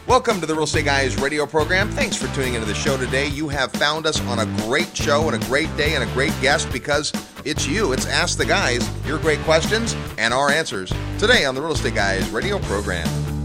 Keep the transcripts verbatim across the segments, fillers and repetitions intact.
Welcome to the Real Estate Guys radio program. Thanks for tuning into the show today. You have found us on a great show and a great day and a great guest because it's you. It's Ask the Guys, your great questions and our answers today on the Real Estate Guys radio program.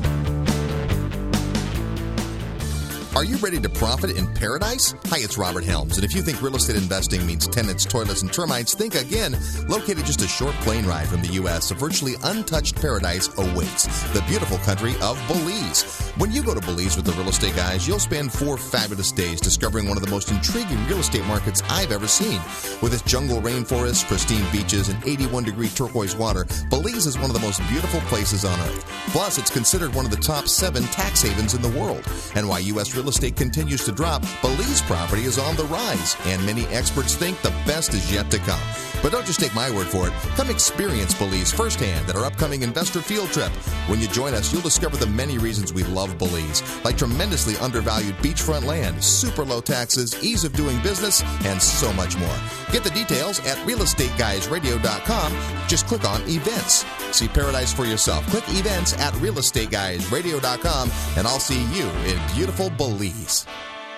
Are you ready to profit in paradise? Hi, it's Robert Helms, and if you think real estate investing means tenants, toilets, and termites, think again. Located just a short plane ride from the U S, a virtually untouched paradise awaits, the beautiful country of Belize. When you go to Belize with the Real Estate Guys, you'll spend four fabulous days discovering one of the most intriguing real estate markets I've ever seen. With its jungle rainforest, pristine beaches, and eighty-one degree turquoise water, Belize is one of the most beautiful places on earth. Plus, it's considered one of the top seven tax havens in the world. And while U S real estate continues to drop, Belize property is on the rise, and many experts think the best is yet to come. But don't just take my word for it. Come experience Belize firsthand at our upcoming investor field trip. When you join us, you'll discover the many reasons we love Belize, like tremendously undervalued beachfront land, super low taxes, ease of doing business, and so much more. Get the details at real estate guys radio dot com. Just click on events. See paradise for yourself. Click events at real estate guys radio dot com, and I'll see you in beautiful Belize.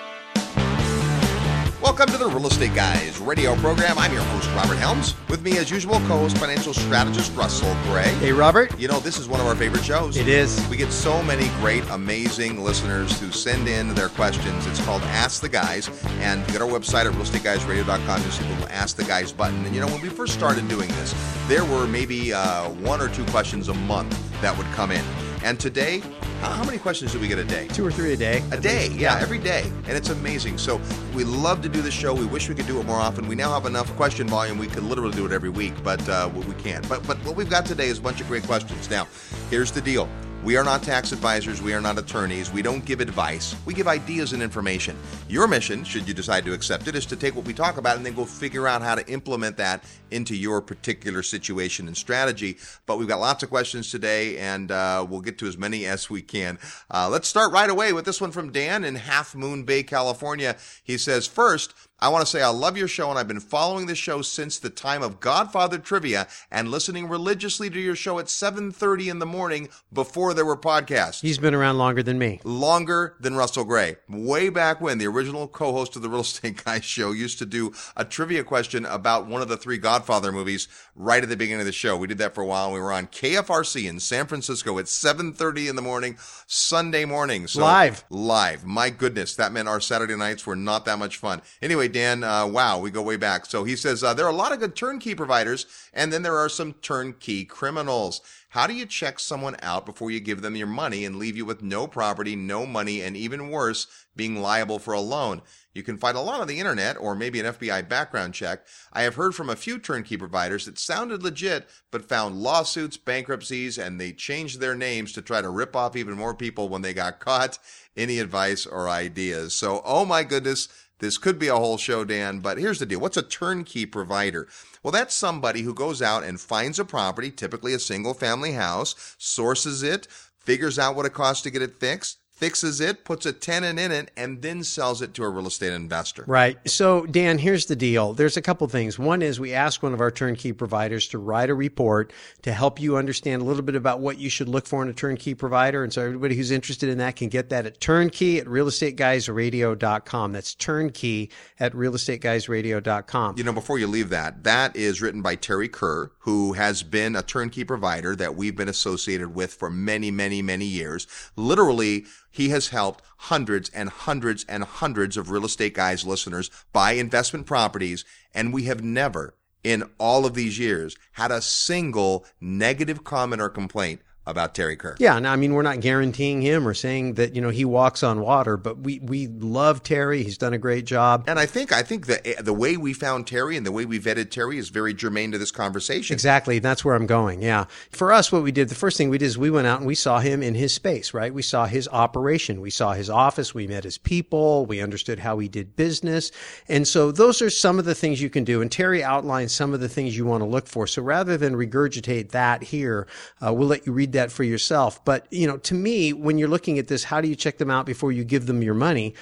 Welcome to the Real Estate Guys radio program. I'm your host, Robert Helms. With me, as usual, co-host financial strategist Russell Gray. Hey, Robert. You know, this is one of our favorite shows. It is. We get so many great, amazing listeners who send in their questions. It's called Ask the Guys. And you go to our website at real estate guys radio dot com. You'll see the little Ask the Guys button. And, you know, when we first started doing this, there were maybe uh, one or two questions a month that would come in. And today, how many questions do we get a day? Two or three a day. A day, yeah, yeah, every day. And it's amazing. So we love to do the show. We wish we could do it more often. We now have enough question volume. We could literally do it every week, but uh, we can't. But, but what we've got today is a bunch of great questions. Now, here's the deal. We are not tax advisors. We are not attorneys. We don't give advice. We give ideas and information. Your mission, should you decide to accept it, is to take what we talk about and then go figure out how to implement that into your particular situation and strategy. But we've got lots of questions today, and uh, we'll get to as many as we can. Uh, let's start right away with this one from Dan in Half Moon Bay, California. He says, first, I want to say I love your show, and I've been following the show since the time of Godfather Trivia and listening religiously to your show at seven thirty in the morning before there were podcasts. He's been around longer than me. Longer than Russell Gray. Way back when the original co-host of the Real Estate Guys show used to do a trivia question about one of the three Godfather movies right at the beginning of the show. We did that for a while, and we were on K F R C in San Francisco at seven thirty in the morning, Sunday morning. So, live. Live. My goodness, that meant our Saturday nights were not that much fun. Anyway, Dan, uh, wow, we go way back. So he says, uh, there are a lot of good turnkey providers, and then there are some turnkey criminals. How do you check someone out before you give them your money and leave you with no property, no money, and even worse, being liable for a loan? You can find a lot on the internet or maybe an F B I background check. I have heard from a few turnkey providers that sounded legit, but found lawsuits, bankruptcies, and they changed their names to try to rip off even more people when they got caught. Any advice or ideas? So, oh my goodness, this could be a whole show, Dan, but here's the deal. What's a turnkey provider? Well, that's somebody who goes out and finds a property, typically a single-family house, sources it, figures out what it costs to get it fixed, fixes it, puts a tenant in it, and then sells it to a real estate investor. Right. So, Dan, here's the deal. There's a couple things. One is we ask one of our turnkey providers to write a report to help you understand a little bit about what you should look for in a turnkey provider. And so everybody who's interested in that can get that at turnkey at real estate guys radio dot com. That's turnkey at real estate guys radio dot com. You know, before you leave that, that is written by Terry Kerr, who has been a turnkey provider that we've been associated with for many, many, many years. Literally, he has helped hundreds and hundreds and hundreds of Real Estate Guys listeners buy investment properties, and we have never, in all of these years, had a single negative comment or complaint about Terry Kerr. Yeah, and I mean, we're not guaranteeing him or saying that, you know, he walks on water, but we, we love Terry. He's done a great job. And I think I think the the way we found Terry and the way we vetted Terry is very germane to this conversation. Exactly. That's where I'm going. Yeah. For us, what we did, the first thing we did is we went out and we saw him in his space, right? We saw his operation. We saw his office. We met his people. We understood how he did business. And so those are some of the things you can do. And Terry outlined some of the things you want to look for. So rather than regurgitate that here, uh, we'll let you read that for yourself. But, you know, to me, when you're looking at this, how do you check them out before you give them your money?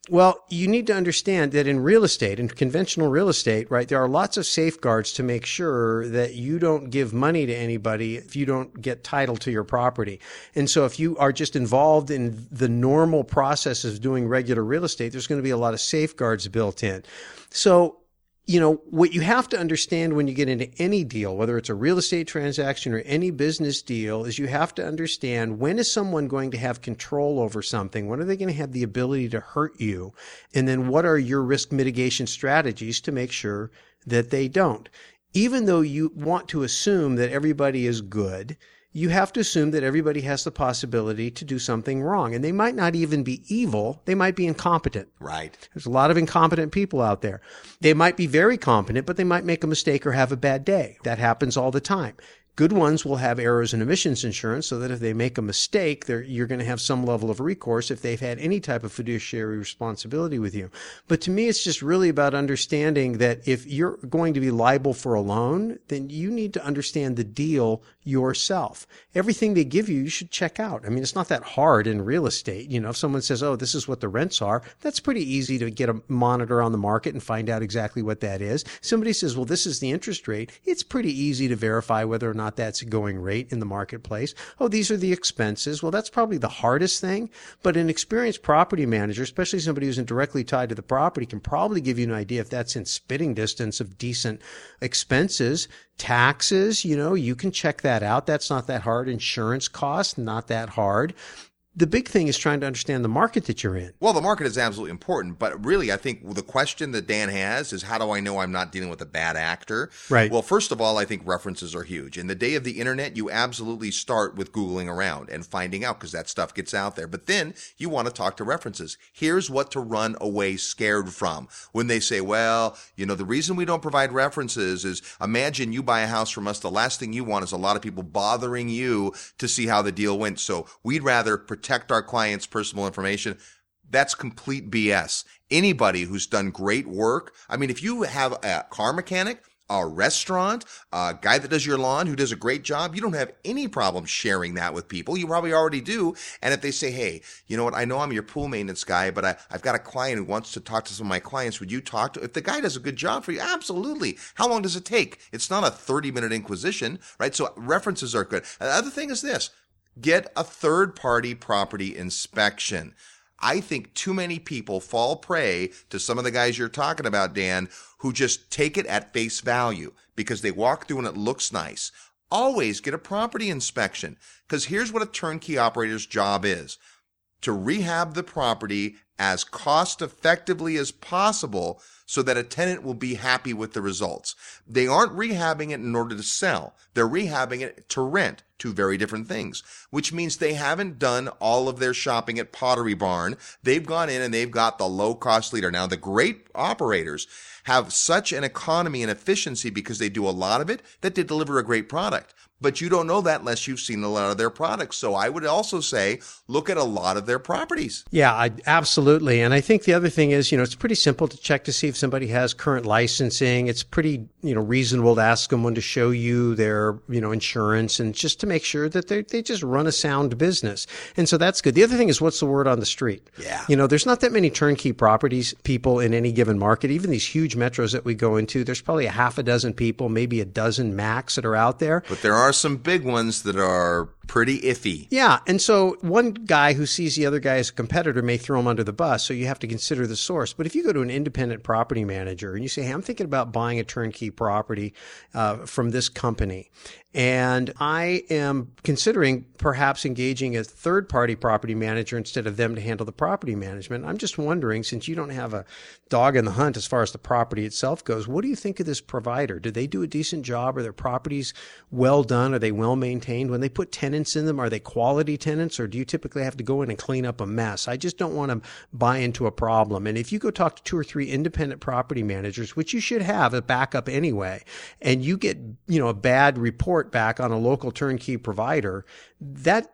Well, you need to understand that in real estate, in conventional real estate, right, there are lots of safeguards to make sure that you don't give money to anybody if you don't get title to your property. And so if you are just involved in the normal process of doing regular real estate, there's going to be a lot of safeguards built in. So, you know, what you have to understand when you get into any deal, whether it's a real estate transaction or any business deal, is you have to understand, when is someone going to have control over something? When are they going to have the ability to hurt you? And then what are your risk mitigation strategies to make sure that they don't? Even though you want to assume that everybody is good, you have to assume that everybody has the possibility to do something wrong. And they might not even be evil. They might be incompetent. Right. There's a lot of incompetent people out there. They might be very competent, but they might make a mistake or have a bad day. That happens all the time. Good ones will have errors and omissions insurance so that if they make a mistake, you're going to have some level of recourse if they've had any type of fiduciary responsibility with you. But to me, it's just really about understanding that if you're going to be liable for a loan, then you need to understand the deal yourself. Everything they give you, you should check out. I mean, it's not that hard in real estate. You know, if someone says, oh, this is what the rents are, that's pretty easy to get a monitor on the market and find out exactly what that is. Somebody says, well, this is the interest rate. It's pretty easy to verify whether or not that's a going rate in the marketplace. Oh, these are the expenses. Well, that's probably the hardest thing. But an experienced property manager, especially somebody who's directly tied to the property, can probably give you an idea if that's in spitting distance of decent expenses. Taxes, you know, you can check that out. That's not that hard. Insurance costs, not that hard. The big thing is trying to understand the market that you're in. Well, the market is absolutely important, but really I think the question that Dan has is, how do I know I'm not dealing with a bad actor? Right. Well, first of all, I think references are huge. In the day of the internet, you absolutely start with Googling around and finding out, because that stuff gets out there. But then you want to talk to references. Here's what to run away scared from. When they say, well, you know, the reason we don't provide references is, imagine you buy a house from us. The last thing you want is a lot of people bothering you to see how the deal went. So we'd rather protect protect our clients' personal information. That's complete B S. Anybody who's done great work, I mean, if you have a car mechanic, a restaurant, a guy that does your lawn who does a great job, you don't have any problem sharing that with people. You probably already do. And if they say, hey, you know what, I know I'm your pool maintenance guy, but I, I've got a client who wants to talk to some of my clients. Would you talk to, if the guy does a good job for you? Absolutely. How long does it take? It's not a thirty minute inquisition, right? So references are good. And the other thing is this. Get a third-party property inspection. I think too many people fall prey to some of the guys you're talking about, Dan, who just take it at face value because they walk through and it looks nice. Always get a property inspection, because here's what a turnkey operator's job is: to rehab the property as cost effectively as possible so that a tenant will be happy with the results. They aren't rehabbing it in order to sell. They're rehabbing it to rent. Two very different things, which means they haven't done all of their shopping at Pottery Barn. They've gone in and they've got the low-cost leader. Now, the great operators have such an economy and efficiency because they do a lot of it that they deliver a great product. But you don't know that unless you've seen a lot of their products. So I would also say, look at a lot of their properties. Yeah, I, absolutely. And I think the other thing is, you know, it's pretty simple to check to see if somebody has current licensing. It's pretty, you know, reasonable to ask someone to show you their, you know, insurance, and just to make sure that they they just run a sound business. And so that's good. The other thing is, what's the word on the street? Yeah. You know, there's not that many turnkey properties people in any given market. Even these huge metros that we go into, there's probably a half a dozen people, maybe a dozen max, that are out there. But there are some big ones that are pretty iffy. Yeah. And so one guy who sees the other guy as a competitor may throw him under the bus. So you have to consider the source. But if you go to an independent property manager and you say, hey, I'm thinking about buying a turnkey property uh, from this company, and I am considering perhaps engaging a third-party property manager instead of them to handle the property management. I'm just wondering, since you don't have a dog in the hunt as far as the property itself goes, what do you think of this provider? Do they do a decent job? Are their properties well done? Are they well maintained? When they put tenants in them, are they quality tenants, or do you typically have to go in and clean up a mess? I just don't want to buy into a problem. And if you go talk to two or three independent property managers, which you should have a backup anyway, and you get, you know, a bad report back on a local turnkey provider, that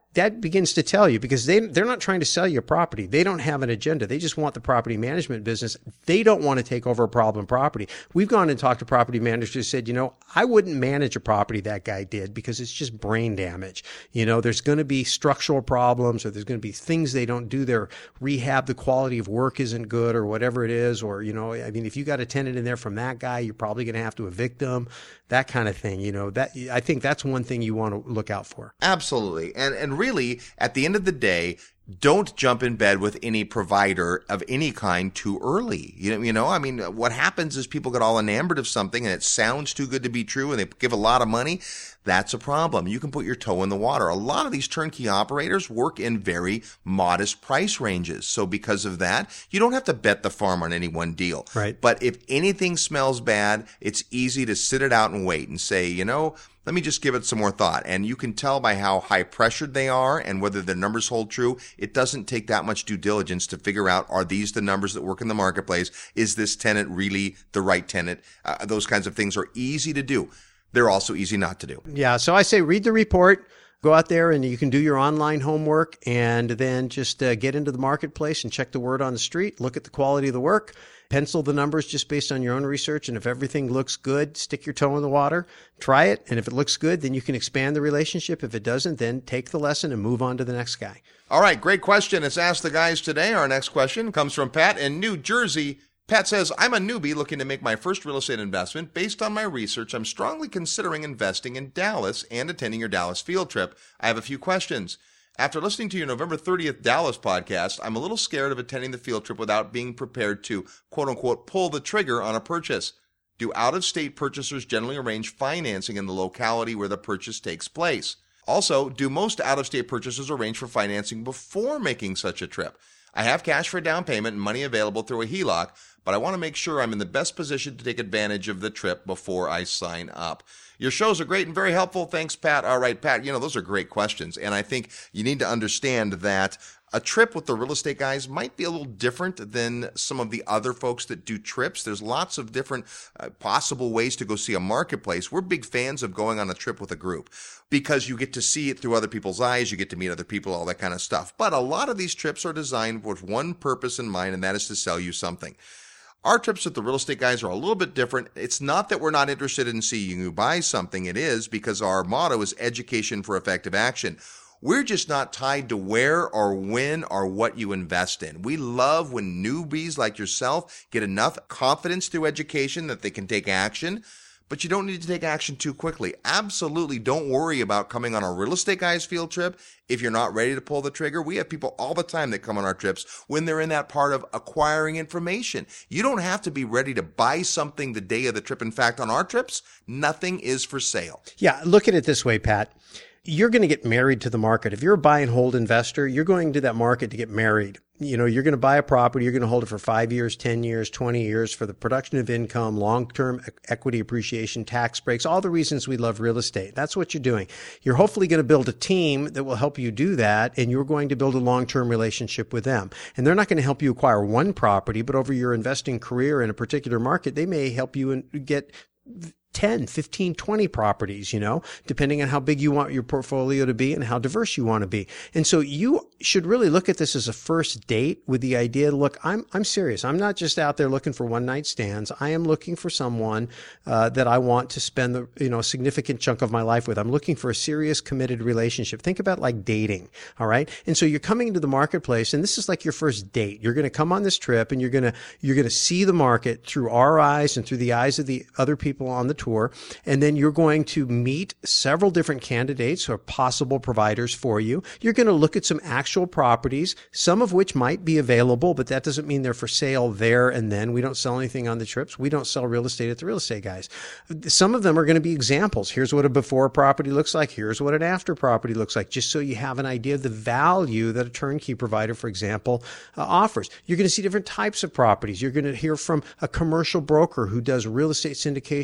that begins to tell you, because they, they're not trying to sell you a property. They don't have an agenda. They just want the property management business. They don't want to take over a problem property. We've gone and talked to property managers who said, you know, I wouldn't manage a property that guy did because it's just brain damage. You know, there's going to be structural problems, or there's going to be things they don't do their rehab. The quality of work isn't good, or whatever it is. Or, you know, I mean, if you got a tenant in there from that guy, you're probably going to have to evict them, that kind of thing. You know, that, I think that's one thing you want to look out for. Absolutely. And, and really, at the end of the day, don't jump in bed with any provider of any kind too early. You know, you know, I mean, what happens is people get all enamored of something and it sounds too good to be true and they give a lot of money. That's a problem. You can put your toe in the water. A lot of these turnkey operators work in very modest price ranges. So because of that, you don't have to bet the farm on any one deal. Right. But if anything smells bad, it's easy to sit it out and wait and say, you know, let me just give it some more thought. And you can tell by how high pressured they are and whether their numbers hold true. It doesn't take that much due diligence to figure out, are these the numbers that work in the marketplace? Is this tenant really the right tenant? Uh, those kinds of things are easy to do. They're also easy not to do. Yeah. So I say read the report. Go out there and you can do your online homework, and then just uh, get into the marketplace and check the word on the street. Look at the quality of the work. Pencil the numbers just based on your own research. And if everything looks good, stick your toe in the water, try it. And if it looks good, then you can expand the relationship. If it doesn't, then take the lesson and move on to the next guy. All right. Great question. It's Ask the Guys today. Our next question comes from Pat in New Jersey. Pat says, I'm a newbie looking to make my first real estate investment. Based on my research, I'm strongly considering investing in Dallas and attending your Dallas field trip. I have a few questions. After listening to your November thirtieth Dallas podcast, I'm a little scared of attending the field trip without being prepared to, quote unquote, pull the trigger on a purchase. Do out-of-state purchasers generally arrange financing in the locality where the purchase takes place? Also, do most out-of-state purchasers arrange for financing before making such a trip? I have cash for a down payment and money available through a H E L O C, but I want to make sure I'm in the best position to take advantage of the trip before I sign up. Your shows are great and very helpful. Thanks, Pat. All right, Pat, you know, those are great questions. And I think you need to understand that a trip with the real estate guys might be a little different than some of the other folks that do trips. There's lots of different uh, possible ways to go see a marketplace. We're big fans of going on a trip with a group because you get to see it through other people's eyes. You get to meet other people, all that kind of stuff. But a lot of these trips are designed with one purpose in mind, and that is to sell you something. Our trips with the real estate guys are a little bit different. It's not that we're not interested in seeing you buy something. It is because our motto is education for effective action. We're just not tied to where or when or what you invest in. We love when newbies like yourself get enough confidence through education that they can take action. But you don't need to take action too quickly. Absolutely don't worry about coming on a real estate guys field trip if you're not ready to pull the trigger. We have people all the time that come on our trips when they're in that part of acquiring information. You don't have to be ready to buy something the day of the trip. In fact, on our trips, nothing is for sale. Yeah, look at it this way, Pat. You're going to get married to the market. If you're a buy and hold investor, you're going to that market to get married. You know, you're going to buy a property, you're going to hold it for five years, ten years, twenty years for the production of income, long-term equity appreciation, tax breaks, all the reasons we love real estate. That's what you're doing. You're hopefully going to build a team that will help you do that, and you're going to build a long-term relationship with them. And they're not going to help you acquire one property, but over your investing career in a particular market, they may help you get ten, fifteen, twenty properties, you know, depending on how big you want your portfolio to be and how diverse you want to be. And so you should really look at this as a first date with the idea, look, I'm, I'm serious. I'm not just out there looking for one night stands. I am looking for someone, uh, that I want to spend the, you know, a significant chunk of my life with. I'm looking for a serious committed relationship. Think about like dating. All right. And so you're coming into the marketplace and this is like your first date. You're going to come on this trip and you're going to, you're going to see the market through our eyes and through the eyes of the other people on the tour. And then you're going to meet several different candidates or possible providers for you. You're going to look at some actual properties, some of which might be available, but that doesn't mean they're for sale there and then. We don't sell anything on the trips. We don't sell real estate at the real estate guys. Some of them are going to be examples. Here's what a before property looks like. Here's what an after property looks like, just so you have an idea of the value that a turnkey provider, for example, uh, offers. You're going to see different types of properties. You're going to hear from a commercial broker who does real estate syndications in the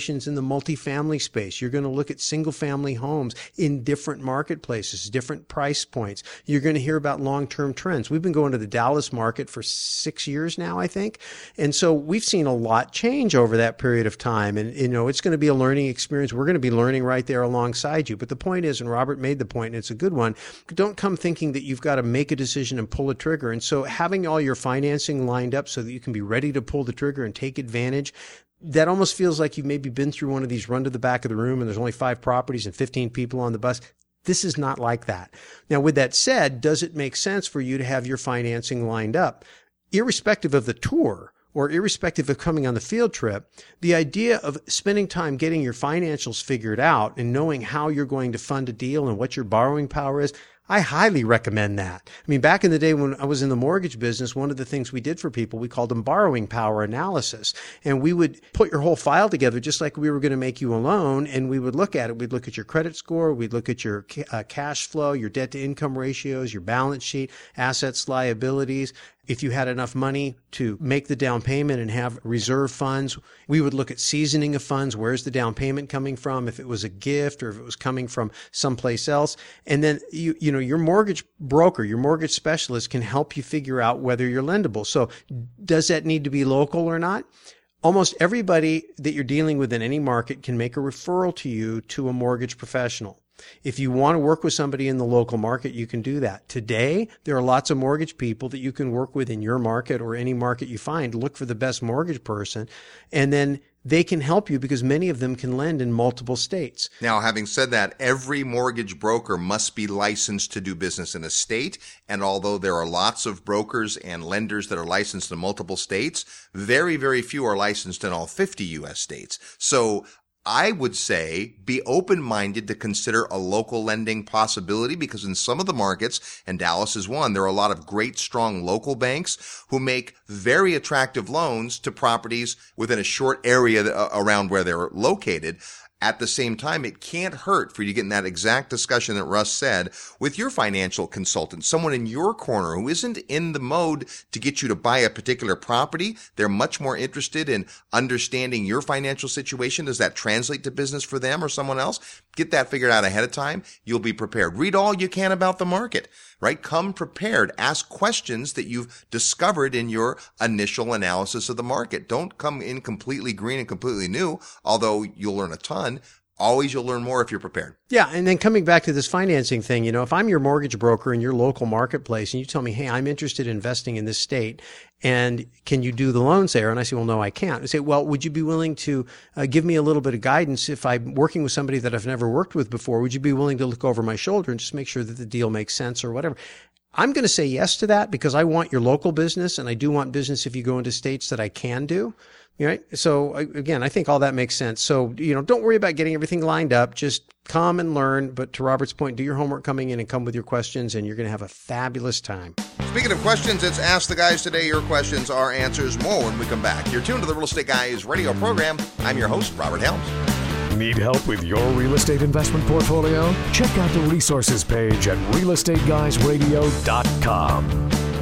multifamily space. You're going to look at single family homes in different marketplaces, different price points. You're going to hear about long-term trends. We've been going to the Dallas market for six years now, I think. And so we've seen a lot change over that period of time. And, you know, it's going to be a learning experience. We're going to be learning right there alongside you. But the point is, and Robert made the point, and it's a good one, don't come thinking that you've got to make a decision and pull a trigger. And so having all your financing lined up so that you can be ready to pull the trigger and take advantage, that almost feels like you've maybe been through one of these run to the back of the room and there's only five properties and fifteen people on the bus. This is not like that. Now, with that said, does it make sense for you to have your financing lined up? Irrespective of the tour or irrespective of coming on the field trip, the idea of spending time getting your financials figured out and knowing how you're going to fund a deal and what your borrowing power is, I highly recommend that. I mean, back in the day when I was in the mortgage business, one of the things we did for people, we called them borrowing power analysis. And we would put your whole file together just like we were going to make you a loan. And we would look at it. We'd look at your credit score. We'd look at your uh, cash flow, your debt to income ratios, your balance sheet, assets, liabilities. If you had enough money to make the down payment and have reserve funds, we would look at seasoning of funds. Where's the down payment coming from? If it was a gift or if it was coming from someplace else. And then, you, you know, your mortgage broker, your mortgage specialist can help you figure out whether you're lendable. So does that need to be local or not? Almost everybody that you're dealing with in any market can make a referral to you to a mortgage professional. If you want to work with somebody in the local market, you can do that. Today, there are lots of mortgage people that you can work with in your market or any market you find. Look for the best mortgage person, and then they can help you because many of them can lend in multiple states. Now, having said that, every mortgage broker must be licensed to do business in a state. And although there are lots of brokers and lenders that are licensed in multiple states, very, very few are licensed in all fifty U S states. So I would say be open-minded to consider a local lending possibility because in some of the markets, and Dallas is one, there are a lot of great, strong local banks who make very attractive loans to properties within a short area around where they're located. At the same time, it can't hurt for you to get in that exact discussion that Russ said with your financial consultant, someone in your corner who isn't in the mode to get you to buy a particular property. They're much more interested in understanding your financial situation. Does that translate to business for them or someone else? Get that figured out ahead of time. You'll be prepared. Read all you can about the market, right? Come prepared. Ask questions that you've discovered in your initial analysis of the market. Don't come in completely green and completely new, although you'll learn a ton. Always you'll learn more if you're prepared. Yeah. And then coming back to this financing thing, you know, if I'm your mortgage broker in your local marketplace and you tell me, hey, I'm interested in investing in this state and can you do the loans there? And I say, well, no, I can't. I say, well, would you be willing to uh, give me a little bit of guidance if I'm working with somebody that I've never worked with before? Would you be willing to look over my shoulder and just make sure that the deal makes sense or whatever? I'm going to say yes to that because I want your local business and I do want business if you go into states that I can do. Right. So again, I think all that makes sense. So, you know, don't worry about getting everything lined up. Just come and learn. But to Robert's point, do your homework coming in and come with your questions and you're going to have a fabulous time. Speaking of questions, it's Ask the Guys today. Your questions, our answers, more when we come back. You're tuned to the Real Estate Guys radio program. I'm your host, Robert Helms. Need help with your real estate investment portfolio? Check out the resources page at real estate guys radio dot com.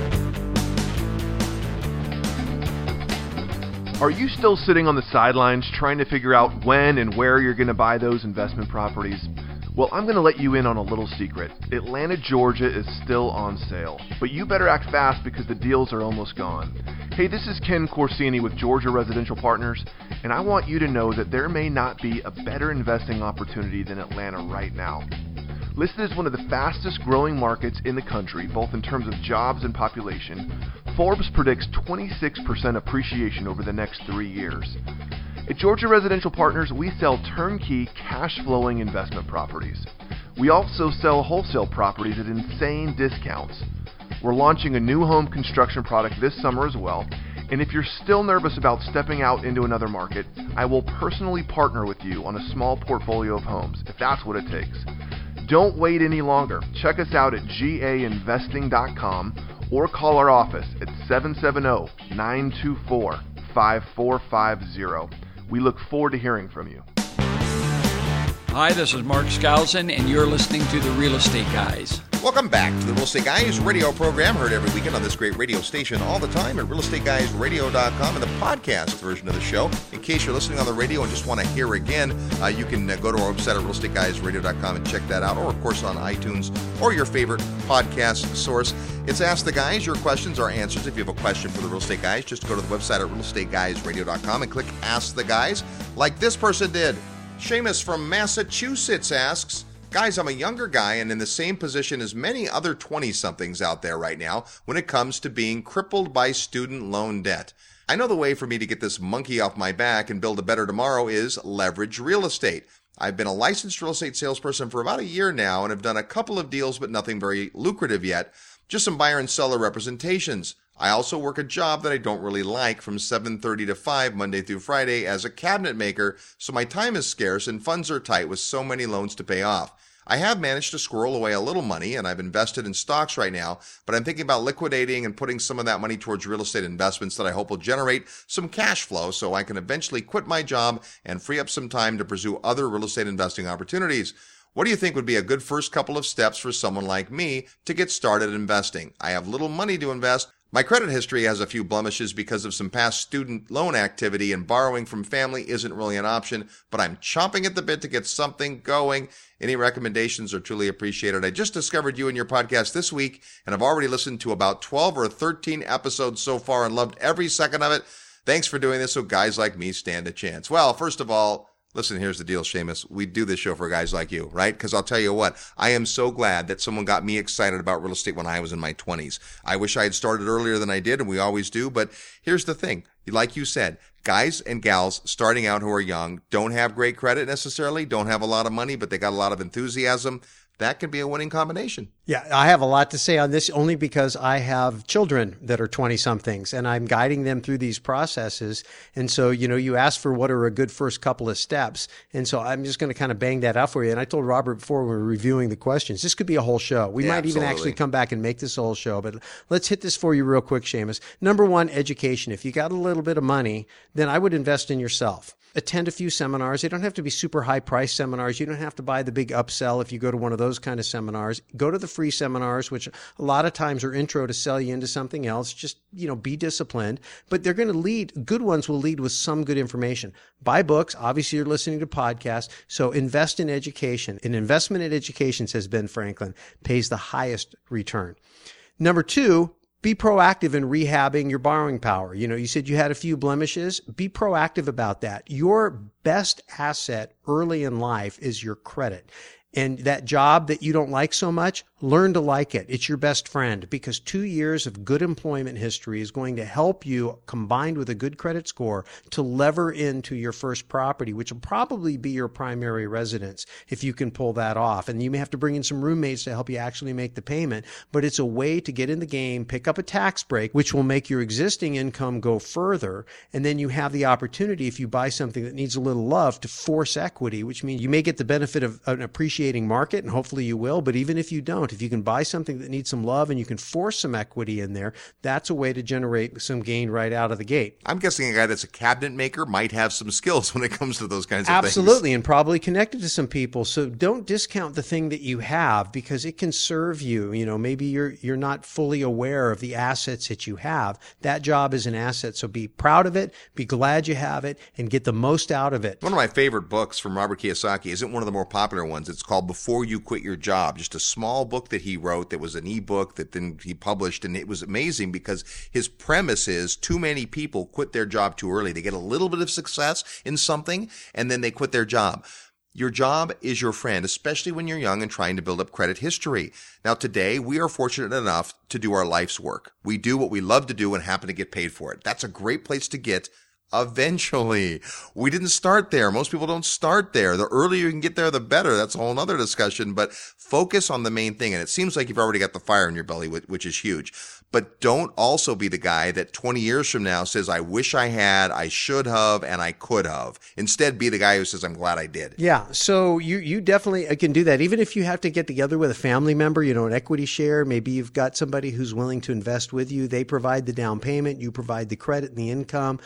Are you still sitting on the sidelines trying to figure out when and where you're going to buy those investment properties? Well, I'm going to let you in on a little secret. Atlanta, Georgia is still on sale, but you better act fast because the deals are almost gone. Hey, this is Ken Corsini with Georgia Residential Partners, and I want you to know that there may not be a better investing opportunity than Atlanta right now. Listed as one of the fastest growing markets in the country, both in terms of jobs and population, Forbes predicts twenty-six percent appreciation over the next three years. At Georgia Residential Partners, we sell turnkey, cash-flowing investment properties. We also sell wholesale properties at insane discounts. We're launching a new home construction product this summer as well, and if you're still nervous about stepping out into another market, I will personally partner with you on a small portfolio of homes, if that's what it takes. Don't wait any longer. Check us out at G A investing dot com or call our office at seven seven zero, nine two four, five four five zero. We look forward to hearing from you. Hi, this is Mark Skousen, and you're listening to The Real Estate Guys. Welcome back to the Real Estate Guys radio program, heard every weekend on this great radio station all the time at real estate guys radio dot com and the podcast version of the show. In case you're listening on the radio and just want to hear again, uh, you can uh, go to our website at real estate guys radio dot com and check that out, or of course on iTunes or your favorite podcast source. It's Ask the Guys. Your questions are answers. If you have a question for the Real Estate Guys, just go to the website at real estate guys radio dot com and click Ask the Guys, like this person did. Seamus from Massachusetts asks, Guys, I'm a younger guy and in the same position as many other twenty-somethings out there right now when it comes to being crippled by student loan debt. I know the way for me to get this monkey off my back and build a better tomorrow is leverage real estate. I've been a licensed real estate salesperson for about a year now and have done a couple of deals, but nothing very lucrative yet. Just some buyer and seller representations. I also work a job that I don't really like from seven thirty to five Monday through Friday as a cabinet maker, so my time is scarce and funds are tight with so many loans to pay off. I have managed to squirrel away a little money and I've invested in stocks right now, but I'm thinking about liquidating and putting some of that money towards real estate investments that I hope will generate some cash flow so I can eventually quit my job and free up some time to pursue other real estate investing opportunities. What do you think would be a good first couple of steps for someone like me to get started investing? I have little money to invest. My credit history has a few blemishes because of some past student loan activity, and borrowing from family isn't really an option, but I'm chomping at the bit to get something going. Any recommendations are truly appreciated. I just discovered you and your podcast this week, and I've already listened to about twelve or thirteen episodes so far and loved every second of it. Thanks for doing this so guys like me stand a chance. Well, first of all, listen, here's the deal, Seamus. We do this show for guys like you, right? Because I'll tell you what, I am so glad that someone got me excited about real estate when I was in my twenties. I wish I had started earlier than I did, and we always do. But here's the thing. Like you said, guys and gals starting out who are young don't have great credit necessarily, don't have a lot of money, but they got a lot of enthusiasm. That can be a winning combination. Yeah, I have a lot to say on this only because I have children that are twenty-somethings and I'm guiding them through these processes. And so, you know, you asked for what are a good first couple of steps. And so I'm just going to kind of bang that out for you. And I told Robert before we were reviewing the questions, this could be a whole show. We yeah, might even absolutely. actually come back and make this a whole show. But let's hit this for you real quick, Seamus. Number one, education. If you got a little bit of money, then I would invest in yourself. Attend a few seminars. They don't have to be super high price seminars. You don't have to buy the big upsell if you go to one of those kind of seminars. Go to the free seminars, which a lot of times are intro to sell you into something else. Just, you know, be disciplined. But they're going to lead, good ones will lead with some good information. Buy books. Obviously, you're listening to podcasts. So invest in education. An investment in education, says Ben Franklin, pays the highest return. Number two, be proactive in rehabbing your borrowing power. You know, you said you had a few blemishes. Be proactive about that. Your best asset early in life is your credit. And that job that you don't like so much, learn to like it. It's your best friend, because two years of good employment history is going to help you, combined with a good credit score, to lever into your first property, which will probably be your primary residence if you can pull that off. And you may have to bring in some roommates to help you actually make the payment, but it's a way to get in the game, pick up a tax break, which will make your existing income go further. And then you have the opportunity, if you buy something that needs a little love, to force equity, which means you may get the benefit of an appreciating market, and hopefully you will. But even if you don't, if you can buy something that needs some love and you can force some equity in there, that's a way to generate some gain right out of the gate. I'm guessing a guy that's a cabinet maker might have some skills when it comes to those kinds of Absolutely, things. Absolutely, and probably connected to some people. So don't discount the thing that you have, because it can serve you. You know, maybe you're you're not fully aware of the assets that you have. That job is an asset, so be proud of it, be glad you have it, and get the most out of it. One of my favorite books from Robert Kiyosaki isn't one of the more popular ones. It's called Before You Quit Your Job, just a small book that he wrote that was an ebook that then he published, and it was amazing because his premise is too many people quit their job too early. They get a little bit of success in something, and then they quit their job. Your job is your friend, especially when you're young and trying to build up credit history. Now, today, we are fortunate enough to do our life's work. We do what we love to do and happen to get paid for it. That's a great place to get eventually. We didn't start there. Most people don't start there. The earlier you can get there, the better. That's a whole other discussion, but focus on the main thing. And it seems like you've already got the fire in your belly, which is huge. But don't also be the guy that twenty years from now says, I wish I had, I should have, and I could have. Instead, be the guy who says, I'm glad I did. Yeah. So you, you definitely can do that. Even if you have to get together with a family member, you know, an equity share, maybe you've got somebody who's willing to invest with you. They provide the down payment. You provide the credit and the income. Get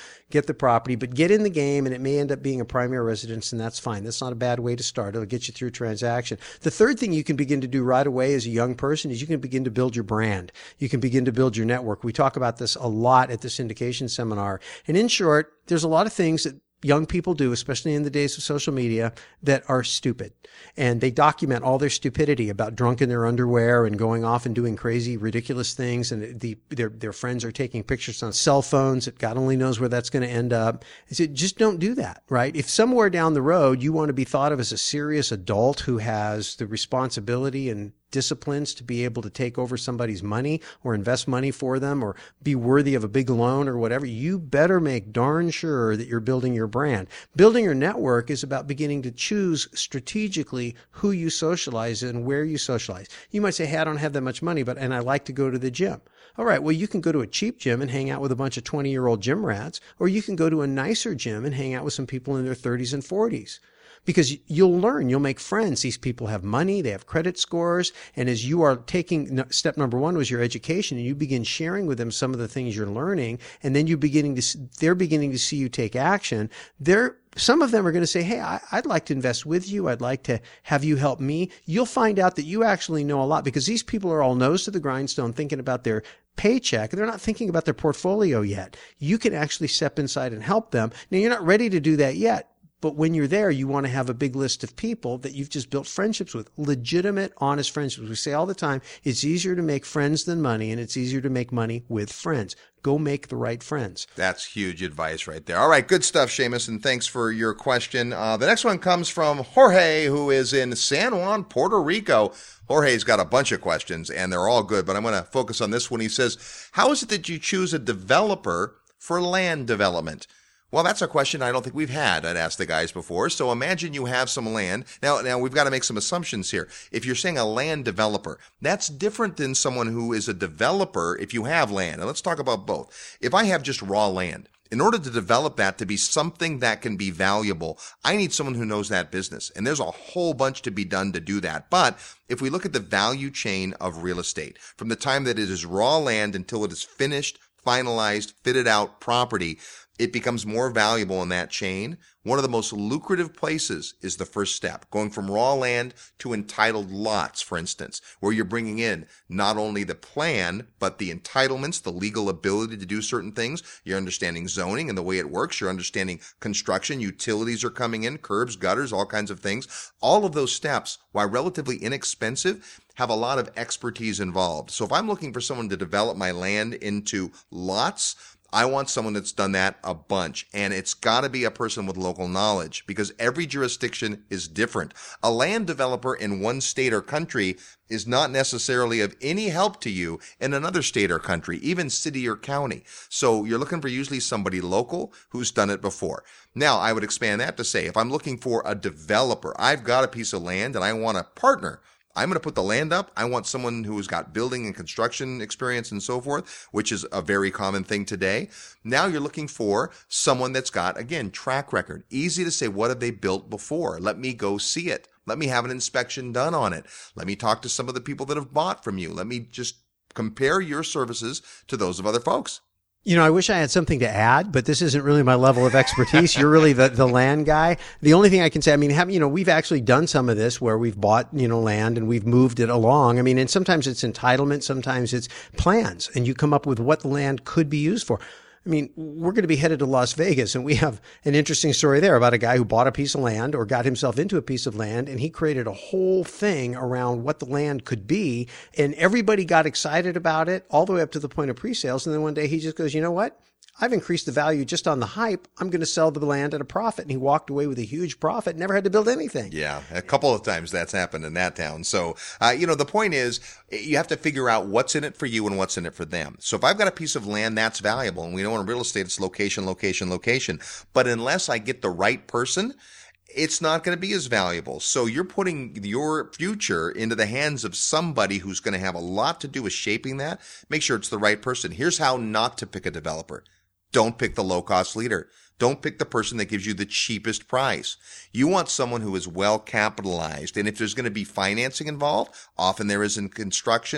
the property, but get in the game, and it may end up being a primary residence, and that's fine. That's not a bad way to start. It'll get you through transaction. The third thing you can begin to do right away as a young person is you can begin to build your brand. You can begin to build your network. We talk about this a lot at the syndication seminar. And in short, there's a lot of things that young people do, especially in the days of social media, that are stupid. And they document all their stupidity about drunk in their underwear and going off and doing crazy, ridiculous things. And the, their, their friends are taking pictures on cell phones that God only knows where that's going to end up. I said, just don't do that, right? If somewhere down the road you want to be thought of as a serious adult who has the responsibility and disciplines to be able to take over somebody's money or invest money for them or be worthy of a big loan or whatever, you better make darn sure that you're building your brand. Building your network is about beginning to choose strategically who you socialize and where you socialize. You might say, hey, I don't have that much money, but and I like to go to the gym. All right, well, you can go to a cheap gym and hang out with a bunch of twenty-year-old gym rats, or you can go to a nicer gym and hang out with some people in their thirties and forties. Because you'll learn, you'll make friends. These people have money, they have credit scores, and as you are taking, step number one was your education, and you begin sharing with them some of the things you're learning, and then you're beginning to, they're beginning to see you take action. They're, some of them are going to say, hey, I, I'd like to invest with you. I'd like to have you help me. You'll find out that you actually know a lot because these people are all nose to the grindstone thinking about their paycheck. They're not thinking about their portfolio yet. You can actually step inside and help them. Now, you're not ready to do that yet. But when you're there, you want to have a big list of people that you've just built friendships with, legitimate, honest friendships. We say all the time, it's easier to make friends than money, and it's easier to make money with friends. Go make the right friends. That's huge advice right there. All right, good stuff, Seamus, and thanks for your question. Uh, the next one comes from Jorge, who is in San Juan, Puerto Rico. Jorge's got a bunch of questions, and they're all good, but I'm going to focus on this one. He says, how is it that you choose a developer for land development? Well, that's a question I don't think we've had. I'd asked the guys before. So imagine you have some land. Now, now we've got to make some assumptions here. If you're saying a land developer, that's different than someone who is a developer if you have land. And let's talk about both. If I have just raw land, in order to develop that to be something that can be valuable, I need someone who knows that business. And there's a whole bunch to be done to do that. But if we look at the value chain of real estate, from the time that it is raw land until it is finished, finalized, fitted out property, it becomes more valuable in that chain. One of the most lucrative places is the first step, going from raw land to entitled lots, for instance, where you're bringing in not only the plan, but the entitlements, the legal ability to do certain things. You're understanding zoning and the way it works. You're understanding construction. Utilities are coming in, curbs, gutters, all kinds of things. All of those steps, while relatively inexpensive, have a lot of expertise involved. So if I'm looking for someone to develop my land into lots, I want someone that's done that a bunch, and it's got to be a person with local knowledge because every jurisdiction is different. A land developer in one state or country is not necessarily of any help to you in another state or country, even city or county. So you're looking for usually somebody local who's done it before. Now, I would expand that to say, if I'm looking for a developer, I've got a piece of land and I want a partner. I'm going to put the land up. I want someone who has got building and construction experience and so forth, which is a very common thing today. Now you're looking for someone that's got, again, track record. Easy to say, what have they built before? Let me go see it. Let me have an inspection done on it. Let me talk to some of the people that have bought from you. Let me just compare your services to those of other folks. You know, I wish I had something to add, but this isn't really my level of expertise. You're really the, the land guy. The only thing I can say, I mean, have, you know, we've actually done some of this where we've bought, you know, land and we've moved it along. I mean, and sometimes it's entitlement, sometimes it's plans, and you come up with what the land could be used for. I mean, we're going to be headed to Las Vegas, and we have an interesting story there about a guy who bought a piece of land or got himself into a piece of land, and he created a whole thing around what the land could be, and everybody got excited about it all the way up to the point of pre-sales, and then one day he just goes, you know what? I've increased the value just on the hype. I'm going to sell the land at a profit. And he walked away with a huge profit, never had to build anything. Yeah, a couple of times that's happened in that town. So, uh, you know, the point is you have to figure out what's in it for you and what's in it for them. So if I've got a piece of land, that's valuable. And we know in real estate, it's location, location, location. But unless I get the right person, it's not going to be as valuable. So you're putting your future into the hands of somebody who's going to have a lot to do with shaping that. Make sure it's the right person. Here's how not to pick a developer. Don't pick the low-cost leader. Don't pick the person that gives you the cheapest price. You want someone who is well capitalized. And if there's going to be financing involved, often there is in construction,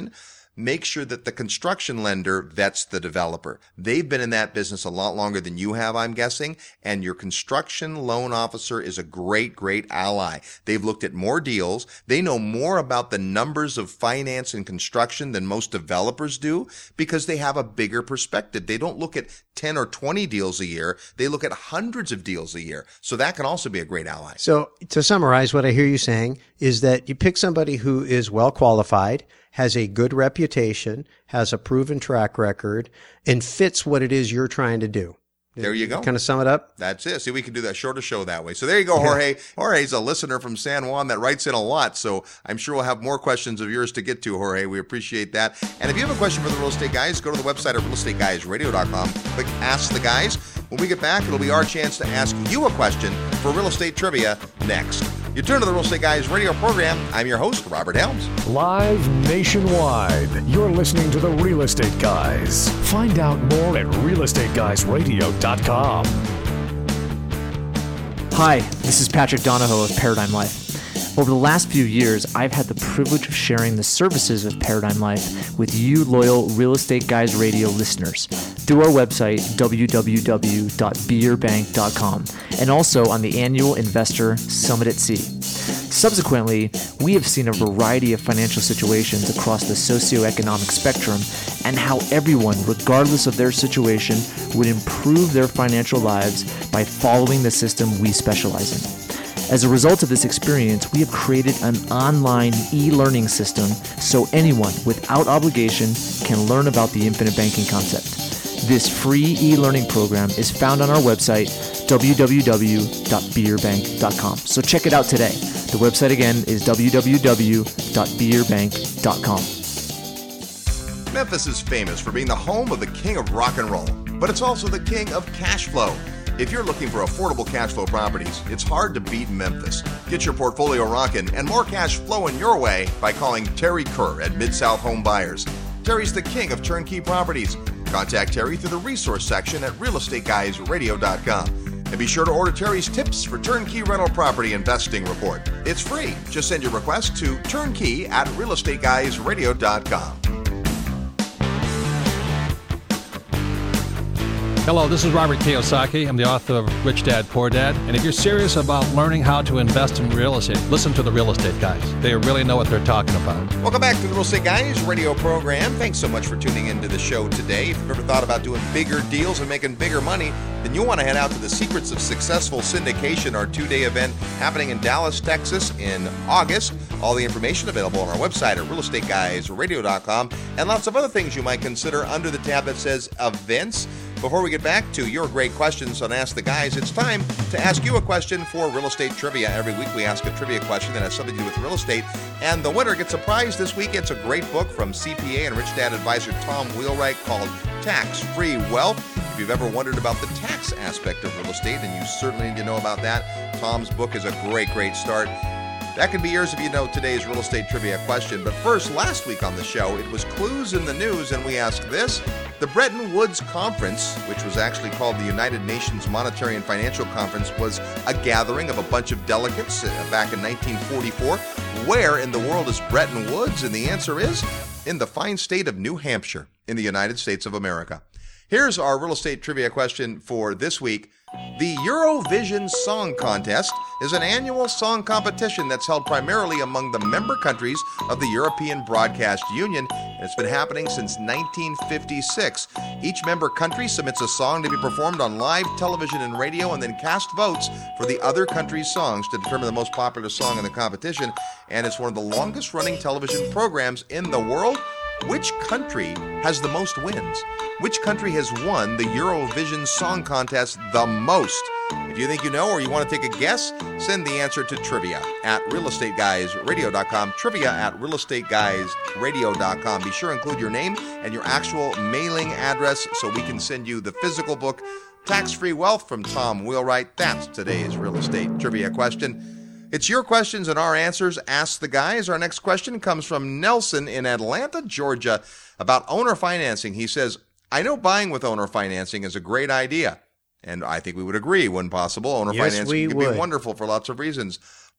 make sure that the construction lender vets the developer. They've been in that business a lot longer than you have, I'm guessing, and your construction loan officer is a great, great ally. They've looked at more deals. They know more about the numbers of finance and construction than most developers do because they have a bigger perspective. They don't look at ten or twenty deals a year. They look at hundreds of deals a year. So that can also be a great ally. So to summarize, what I hear you saying is that you pick somebody who is well qualified, has a good reputation, has a proven track record, and fits what it is you're trying to do. There you go. Kind of sum it up? That's it. See, we can do that shorter show that way. So there you go, Jorge. Jorge's a listener from San Juan that writes in a lot, so I'm sure we'll have more questions of yours to get to, Jorge. We appreciate that. And if you have a question for the Real Estate Guys, go to the website at real estate guys radio dot com. Click Ask the Guys. When we get back, it'll be our chance to ask you a question for real estate trivia next. You turn to the Real Estate Guys radio program. I'm your host, Robert Helms. Live nationwide. You're listening to the Real Estate Guys. Find out more at real estate guys radio dot com. Hi, this is Patrick Donahoe of Paradigm Life. Over the last few years, I've had the privilege of sharing the services of Paradigm Life with you loyal Real Estate Guys Radio listeners through our website, w w w dot be your bank dot com, and also on the annual Investor Summit at Sea. Subsequently, we have seen a variety of financial situations across the socioeconomic spectrum and how everyone, regardless of their situation, would improve their financial lives by following the system we specialize in. As a result of this experience, we have created an online e-learning system so anyone without obligation can learn about the infinite banking concept. This free e-learning program is found on our website, w w w dot be your bank dot com. So check it out today. The website again is w w w dot be your bank dot com. Memphis is famous for being the home of the king of rock and roll, but it's also the king of cash flow. If you're looking for affordable cash flow properties, it's hard to beat Memphis. Get your portfolio rocking and more cash flowing your way by calling Terry Kerr at Mid-South Home Buyers. Terry's the king of turnkey properties. Contact Terry through the resource section at real estate guys radio dot com. And be sure to order Terry's tips for turnkey rental property investing report. It's free. Just send your request to turnkey at real estate guys radio dot com. Hello, this is Robert Kiyosaki. I'm the author of Rich Dad, Poor Dad. And if you're serious about learning how to invest in real estate, listen to the Real Estate Guys. They really know what they're talking about. Welcome back to the Real Estate Guys radio program. Thanks so much for tuning into the show today. If you've ever thought about doing bigger deals and making bigger money, then you'll want to head out to the Secrets of Successful Syndication, our two-day event happening in Dallas, Texas in August. All the information available on our website at real estate guys radio dot com, and lots of other things you might consider under the tab that says Events. Before we get back to your great questions on Ask the Guys, it's time to ask you a question for real estate trivia. Every week we ask a trivia question that has something to do with real estate, and the winner gets a prize this week. It's a great book from C P A and Rich Dad advisor Tom Wheelwright called Tax Free Wealth. If you've ever wondered about the tax aspect of real estate, then you certainly need to know about that. Tom's book is a great, great start. That could be yours if you know today's real estate trivia question. But first, last week on the show, it was Clues in the News, and we asked this. The Bretton Woods Conference, which was actually called the United Nations Monetary and Financial Conference, was a gathering of a bunch of delegates back in nineteen forty-four. Where in the world is Bretton Woods? And the answer is in the fine state of New Hampshire in the United States of America. Here's our real estate trivia question for this week. The Eurovision Song Contest is an annual song competition that's held primarily among the member countries of the European Broadcast Union, and it's been happening since nineteen fifty-six. Each member country submits a song to be performed on live television and radio, and then cast votes for the other country's songs to determine the most popular song in the competition, and it's one of the longest-running television programs in the world. Which country has the most wins? Which country has won the Eurovision Song Contest the most? If you think you know or you want to take a guess, send the answer to trivia at real estate guys radio dot com, trivia at real estate guys radio dot com. Be sure to include your name and your actual mailing address so we can send you the physical book, Tax Free Wealth from Tom Wheelwright. That's today's real estate trivia question. It's your questions and our answers. Ask the Guys. Our next question comes from Nelson in Atlanta, Georgia, about owner financing. He says, I know buying with owner financing is a great idea, and I think we would agree when possible. Owner Yes, financing we can would. be wonderful for lots of reasons.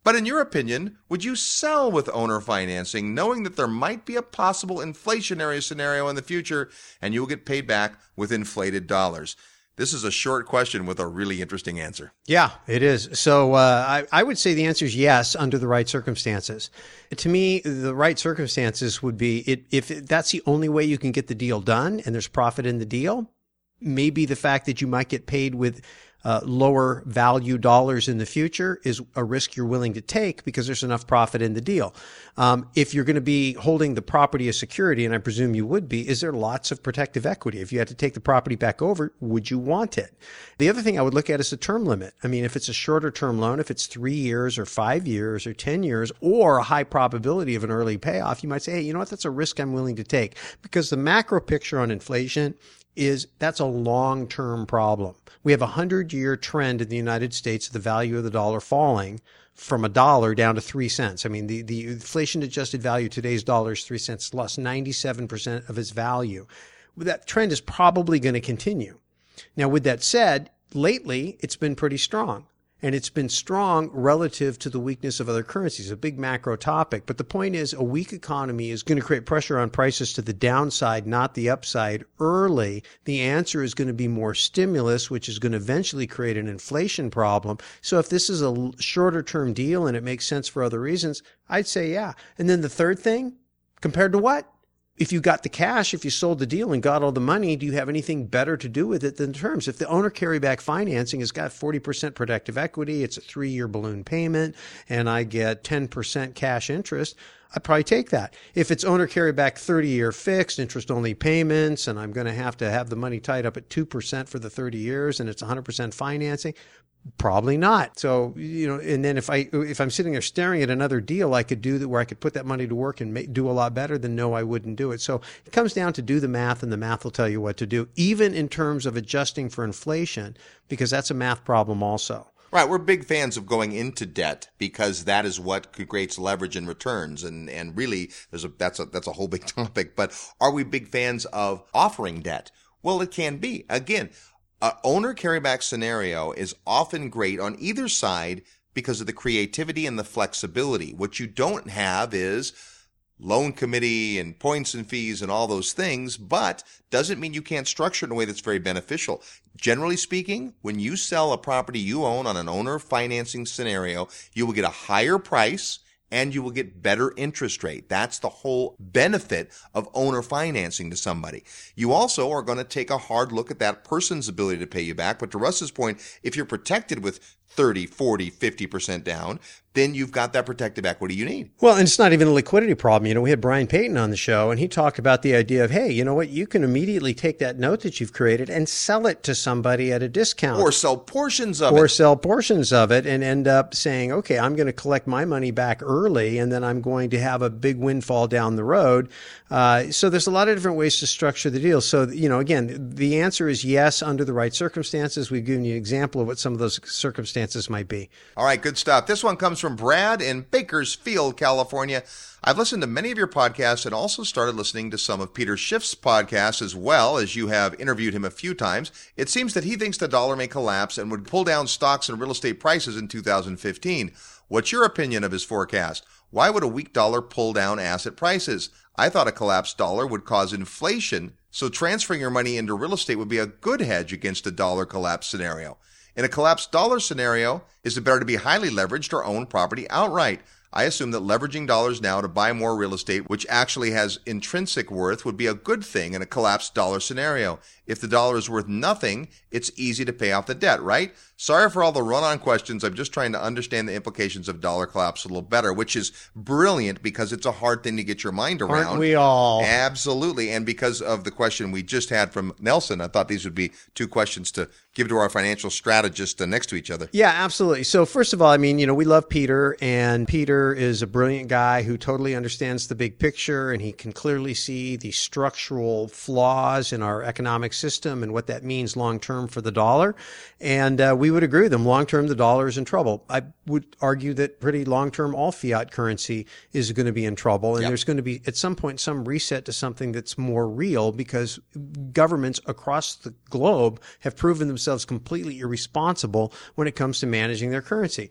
But in your opinion, would you sell with owner financing knowing that there might be a possible inflationary scenario in the future and you will get paid back with inflated dollars? This is a short question with a really interesting answer. Yeah, it is. So uh, I, I would say the answer is yes, under the right circumstances. To me, the right circumstances would be it, if that's the only way you can get the deal done and there's profit in the deal, maybe the fact that you might get paid with Uh, lower value dollars in the future is a risk you're willing to take because there's enough profit in the deal. Um, if you're going to be holding the property as security, and I presume you would be, is there lots of protective equity? If you had to take the property back over, would you want it? The other thing I would look at is the term limit. I mean, if it's a shorter term loan, if it's three years or five years or ten years or a high probability of an early payoff, you might say, hey, you know what? That's a risk I'm willing to take because the macro picture on inflation is that's a long-term problem. We have a hundred-year trend in the United States of the value of the dollar falling from a dollar down to three cents. I mean, the, the inflation-adjusted value of today's dollar is three cents, lost ninety-seven percent of its value. That trend is probably going to continue. Now, with that said, lately, it's been pretty strong. And it's been strong relative to the weakness of other currencies, a big macro topic. But the point is, a weak economy is going to create pressure on prices to the downside, not the upside early. The answer is going to be more stimulus, which is going to eventually create an inflation problem. So if this is a shorter term deal and it makes sense for other reasons, I'd say yeah. And then the third thing, compared to what? If you got the cash, if you sold the deal and got all the money, do you have anything better to do with it than terms? If the owner carryback financing has got forty percent protective equity, it's a three-year balloon payment, and I get ten percent cash interest, I'd probably take that. If it's owner carryback thirty-year fixed, interest-only payments, and I'm going to have to have the money tied up at two percent for the thirty years, and it's one hundred percent financing, probably not. So, you know, and then if I, if I'm sitting there staring at another deal I could do that where I could put that money to work and make, do a lot better, then no, I wouldn't do it. So it comes down to do the math, and the math will tell you what to do, even in terms of adjusting for inflation, because that's a math problem also. Right. We're big fans of going into debt because that is what creates leverage and returns. And, and really, there's a, that's a, that's a whole big topic. But are we big fans of offering debt? Well, it can be. Again, an owner carryback scenario is often great on either side because of the creativity and the flexibility. What you don't have is loan committee and points and fees and all those things, but doesn't mean you can't structure it in a way that's very beneficial. Generally speaking, when you sell a property you own on an owner financing scenario, you will get a higher price and you will get better interest rate. That's the whole benefit of owner financing to somebody. You also are going to take a hard look at that person's ability to pay you back. But to Russ's point, if you're protected with thirty, forty, fifty percent down, then you've got that protective equity you need. Well, and it's not even a liquidity problem. You know, we had Brian Payton on the show, and he talked about the idea of, hey, you know what? You can immediately take that note that you've created and sell it to somebody at a discount. Or sell portions of or it. Or sell portions of it and end up saying, okay, I'm going to collect my money back early, and then I'm going to have a big windfall down the road. Uh, so there's a lot of different ways to structure the deal. So, you know, again, the answer is yes, under the right circumstances. We've given you an example of what some of those circumstances might be. All right, good stuff. This one comes from Brad in Bakersfield, California. I've listened to many of your podcasts and also started listening to some of Peter Schiff's podcasts as well, as you have interviewed him a few times. It seems that he thinks the dollar may collapse and would pull down stocks and real estate prices in two thousand fifteen. What's your opinion of his forecast? Why would a weak dollar pull down asset prices? I thought a collapsed dollar would cause inflation, so transferring your money into real estate would be a good hedge against a dollar collapse scenario. In a collapsed dollar scenario, is it better to be highly leveraged or own property outright? I assume that leveraging dollars now to buy more real estate, which actually has intrinsic worth, would be a good thing in a collapsed dollar scenario. If the dollar is worth nothing, it's easy to pay off the debt, right? Sorry for all the run-on questions. I'm just trying to understand the implications of dollar collapse a little better, which is brilliant because it's a hard thing to get your mind around. Aren't we all? Absolutely. And because of the question we just had from Nelson, I thought these would be two questions to give to our financial strategist uh, next to each other. Yeah, absolutely. So first of all, I mean, you know, we love Peter, and Peter is a brilliant guy who totally understands the big picture, and he can clearly see the structural flaws in our economic system and what that means long-term for the dollar. And uh, we would agree with him. Long-term, the dollar is in trouble. I would argue that pretty long-term, all fiat currency is going to be in trouble. And yep. there's going to be, at some point, some reset to something that's more real, because governments across the globe have proven themselves completely irresponsible when it comes to managing their currency.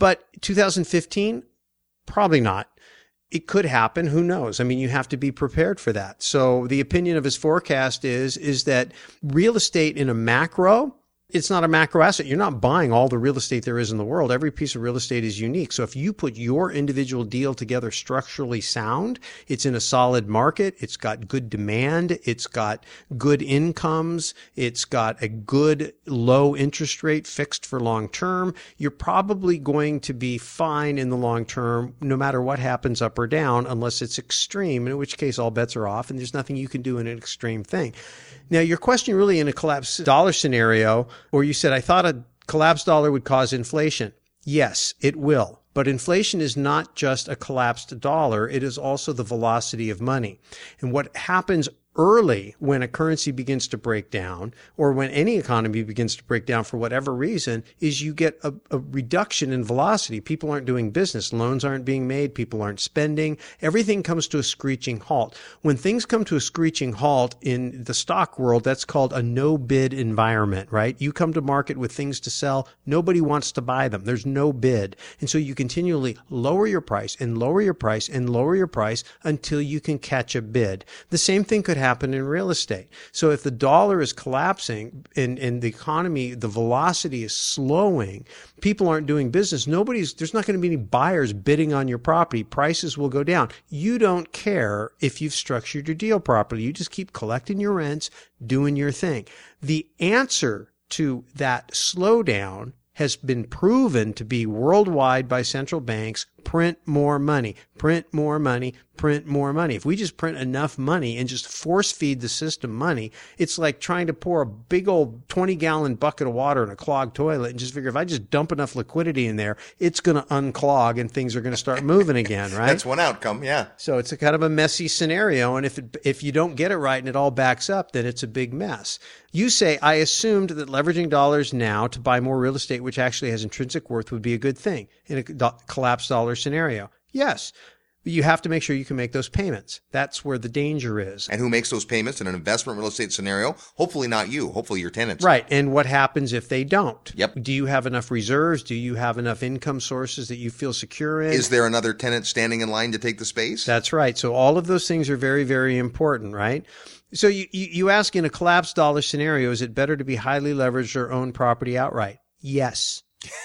But two thousand fifteen, probably not. It could happen. Who knows? I mean, you have to be prepared for that. So the opinion of his forecast is, is that real estate in a macro, it's not a macro asset. You're not buying all the real estate there is in the world. Every piece of real estate is unique. So if you put your individual deal together structurally sound, it's in a solid market. It's got good demand. It's got good incomes. It's got a good low interest rate fixed for long term. You're probably going to be fine in the long term, no matter what happens up or down, unless it's extreme, in which case all bets are off and there's nothing you can do in an extreme thing. Now, your question really in a collapsed dollar scenario, or you said, I thought a collapsed dollar would cause inflation. Yes, it will. But inflation is not just a collapsed dollar. It is also the velocity of money. And what happens early when a currency begins to break down, or when any economy begins to break down for whatever reason, is you get a, a reduction in velocity. People aren't doing business. Loans aren't being made. People aren't spending. Everything comes to a screeching halt. When things come to a screeching halt in the stock world, that's called a no-bid environment, right? You come to market with things to sell. Nobody wants to buy them. There's no bid. And so you continually lower your price and lower your price and lower your price until you can catch a bid. The same thing could happen in real estate. So if the dollar is collapsing and, and the economy, the velocity is slowing, people aren't doing business, nobody's, there's not going to be any buyers bidding on your property. Prices will go down. You don't care if you've structured your deal properly. You just keep collecting your rents, doing your thing. The answer to that slowdown has been proven to be worldwide by central banks. Print more money, print more money, print more money. If we just print enough money and just force feed the system money, it's like trying to pour a big old twenty gallon bucket of water in a clogged toilet and just figure if I just dump enough liquidity in there, it's going to unclog and things are going to start moving again, right? That's one outcome, yeah. So it's a kind of a messy scenario. And if it, if you don't get it right and it all backs up, then it's a big mess. You say, I assumed that leveraging dollars now to buy more real estate, which actually has intrinsic worth, would be a good thing in a do- collapsed dollar scenario. Yes. But you have to make sure you can make those payments. That's where the danger is. And who makes those payments in an investment real estate scenario? Hopefully not you. Hopefully your tenants. Right. And what happens if they don't? Yep. Do you have enough reserves? Do you have enough income sources that you feel secure in? Is there another tenant standing in line to take the space? That's right. So all of those things are very, very important, right? So you, you, you ask, in a collapsed dollar scenario, is it better to be highly leveraged or own property outright? Yes.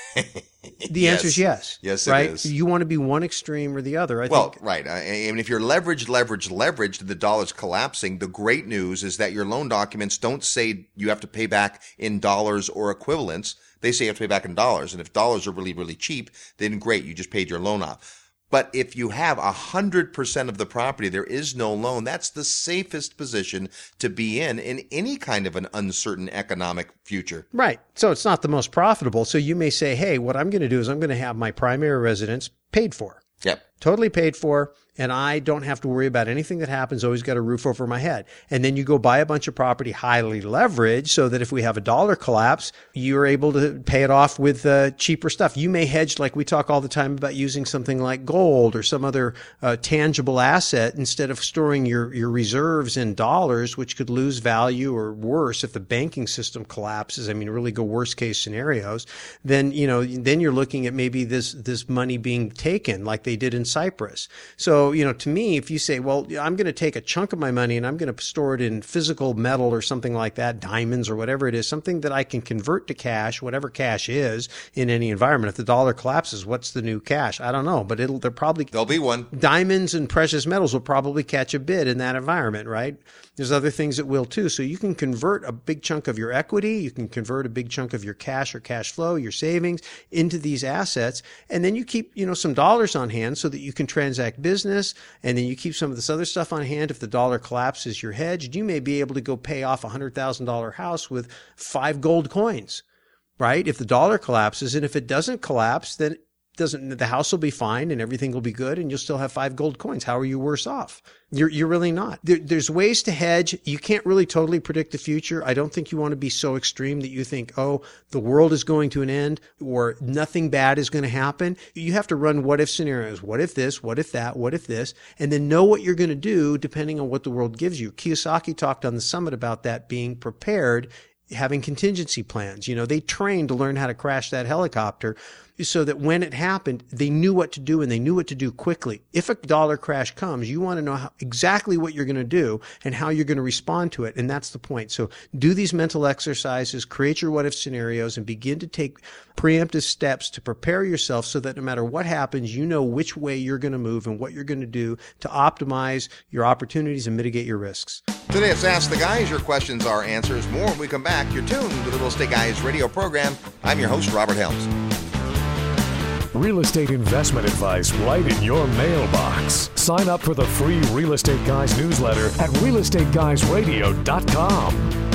The yes. answer is yes. Yes, right? it is. You want to be one extreme or the other. I well, think. right. I mean, if you're leveraged, leveraged, leveraged, and the dollar's collapsing, the great news is that your loan documents don't say you have to pay back in dollars or equivalents. They say you have to pay back in dollars. And if dollars are really, really cheap, then great, you just paid your loan off. But if you have one hundred percent of the property, there is no loan, that's the safest position to be in in any kind of an uncertain economic future. Right. So it's not the most profitable. So you may say, hey, what I'm going to do is I'm going to have my primary residence paid for. Yep. Totally paid for, and I don't have to worry about anything that happens. Always got a roof over my head. And then you go buy a bunch of property highly leveraged so that if we have a dollar collapse, you're able to pay it off with uh, cheaper stuff. You may hedge, like we talk all the time about using something like gold or some other uh, tangible asset instead of storing your, your reserves in dollars, which could lose value, or worse, if the banking system collapses. I mean, really go worst case scenarios. Then, you know, then you're looking at maybe this, this money being taken like they did in Cyprus. So, you know, to me, if you say, well, I'm going to take a chunk of my money and I'm going to store it in physical metal or something like that, diamonds or whatever it is, something that I can convert to cash, whatever cash is in any environment. If the dollar collapses, what's the new cash? I don't know, but it'll, they're probably, there'll be one. Diamonds and precious metals will probably catch a bid in that environment, right? There's other things that will too. So you can convert a big chunk of your equity. You can convert a big chunk of your cash or cash flow, your savings into these assets. And then you keep, you know, some dollars on hand so that you can transact business. And then you keep some of this other stuff on hand. If the dollar collapses, you're hedged. You may be able to go pay off a one hundred thousand dollars house with five gold coins, right? If the dollar collapses, and if it doesn't collapse, then doesn't, the house will be fine and everything will be good and you'll still have five gold coins. How are you worse off? You're, you're really not. There, there's ways to hedge. You can't really totally predict the future. I don't think you want to be so extreme that you think, oh, the world is going to an end or nothing bad is going to happen. You have to run what if scenarios. What if this? What if that? What if this? And then know what you're going to do depending on what the world gives you. Kiyosaki talked on the summit about that, being prepared, having contingency plans. You know, they trained to learn how to crash that helicopter. so that when it happened, they knew what to do and they knew what to do quickly. If a dollar crash comes, you want to know how, exactly what you're going to do and how you're going to respond to it. And that's the point. So do these mental exercises, create your what if scenarios, and begin to take preemptive steps to prepare yourself so that no matter what happens, you know which way you're going to move and what you're going to do to optimize your opportunities and mitigate your risks. Today it's Ask the Guys. Your questions are answers. More when we come back. You're tuned to the Real Estate Guys radio program. I'm your host, Robert Helms. Real estate investment advice right in your mailbox. Sign up for the free Real Estate Guys newsletter at real estate guys radio dot com.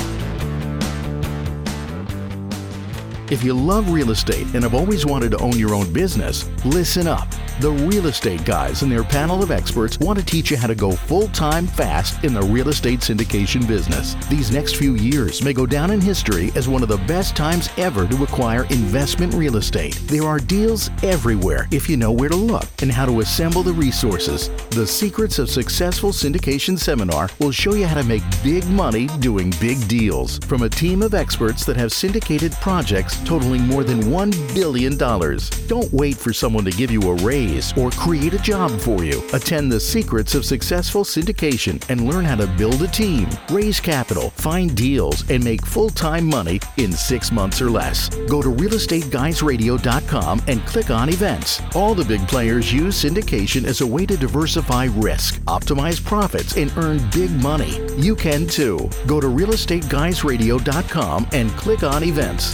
If you love real estate and have always wanted to own your own business, listen up. The Real Estate Guys and their panel of experts want to teach you how to go full-time fast in the real estate syndication business. These next few years may go down in history as one of the best times ever to acquire investment real estate. There are deals everywhere if you know where to look and how to assemble the resources. The Secrets of Successful Syndication seminar will show you how to make big money doing big deals from a team of experts that have syndicated projects totaling more than one billion dollars. Don't wait for someone to give you a raise or create a job for you. Attend the Secrets of Successful Syndication and learn how to build a team, raise capital, find deals, and make full-time money in six months or less. Go to real estate guys radio dot com and click on events. All the big players use syndication as a way to diversify risk, optimize profits, and earn big money. You can too. Go to real estate guys radio dot com and click on events.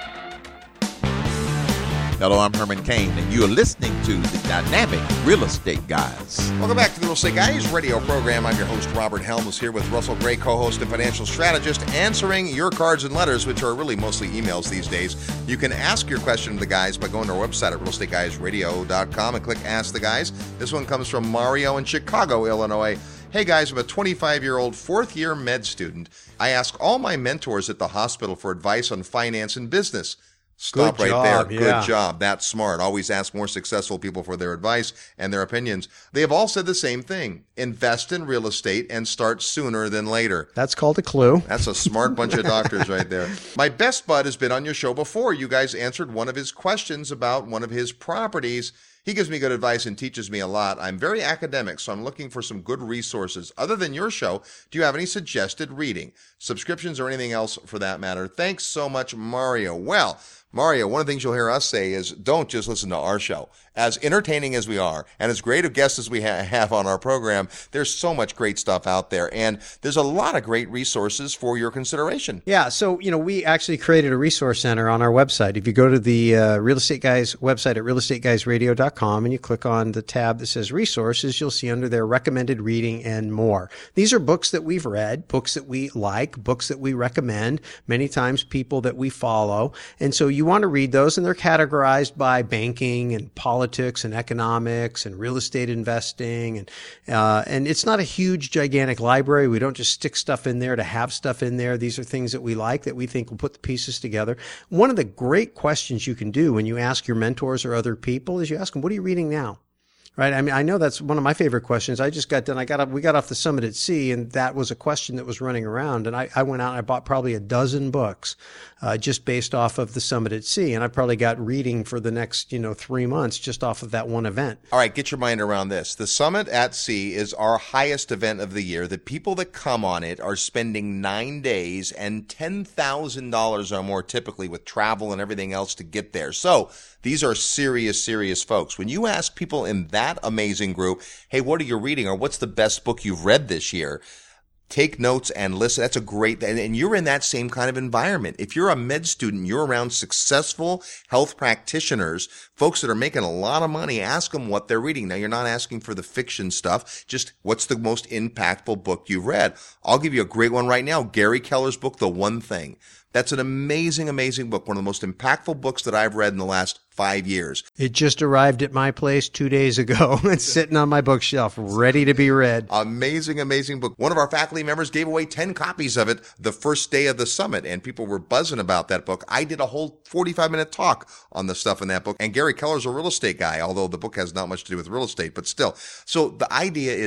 Hello, I'm Herman Cain, and you're listening to the Dynamic Real Estate Guys. Welcome back to the Real Estate Guys radio program. I'm your host, Robert Helms, here with Russell Gray, co-host and financial strategist, answering your cards and letters, which are really mostly emails these days. You can ask your question to the guys by going to our website at real estate guys radio dot com and click Ask the Guys. This one comes from Mario in Chicago, Illinois. Hey guys, I'm a twenty-five-year-old fourth-year med student. I ask all my mentors at the hospital for advice on finance and business. Stop Good right job, there. yeah. Good job. That's smart. Always ask more successful people for their advice and their opinions. They have all said the same thing. Invest in real estate and start sooner than later. That's called a clue. That's a smart bunch of doctors right there. My best bud has been on your show before. You guys answered one of his questions about one of his properties. He gives me good advice and teaches me a lot. I'm very academic, so I'm looking for some good resources. Other than your show, do you have any suggested reading, subscriptions, or anything else for that matter? Thanks so much, Mario. Well, Mario, one of the things you'll hear us say is don't just listen to our show. As entertaining as we are, and as great of guests as we ha- have on our program, there's so much great stuff out there, and there's a lot of great resources for your consideration. Yeah, so, you know, we actually created a resource center on our website. If you go to the uh, Real Estate Guys website at real estate guys radio dot com and you click on the tab that says resources, you'll see under there recommended reading and more. These are books that we've read, books that we like, books that we recommend, many times people that we follow. And so you want to read those, and they're categorized by banking and politics and economics and real estate investing. And, uh, and it's not a huge, gigantic library. We don't just stick stuff in there to have stuff in there. These are things that we like, that we think will put the pieces together. One of the great questions you can do when you ask your mentors or other people is you ask them, what are you reading now? Right. I mean, I know that's one of my favorite questions. I just got done. I got up, we got off the Summit at Sea, and that was a question that was running around. And I, I went out and I bought probably a dozen books, uh, just based off of the Summit at Sea. And I probably got reading for the next, you know, three months just off of that one event. All right. Get your mind around this. The Summit at Sea is our highest event of the year. The people that come on it are spending nine days and ten thousand dollars or more typically with travel and everything else to get there. So these are serious, serious folks. When you ask people in that amazing group, hey, what are you reading, or what's the best book you've read this year? Take notes and listen. That's a great, and, and you're in that same kind of environment. If you're a med student, you're around successful health practitioners, folks that are making a lot of money, ask them what they're reading. Now, you're not asking for the fiction stuff, just what's the most impactful book you've read. I'll give you a great one right now. Gary Keller's book, The One Thing. That's an amazing, amazing book. One of the most impactful books that I've read in the last five years. It just arrived at my place two days ago. It's sitting on my bookshelf, ready to be read. Amazing, amazing book. One of our faculty members gave away ten copies of it the first day of the summit, and people were buzzing about that book. I did a whole forty-five minute talk on the stuff in that book. And Gary Keller's a real estate guy, although the book has not much to do with real estate, but still. So the idea is,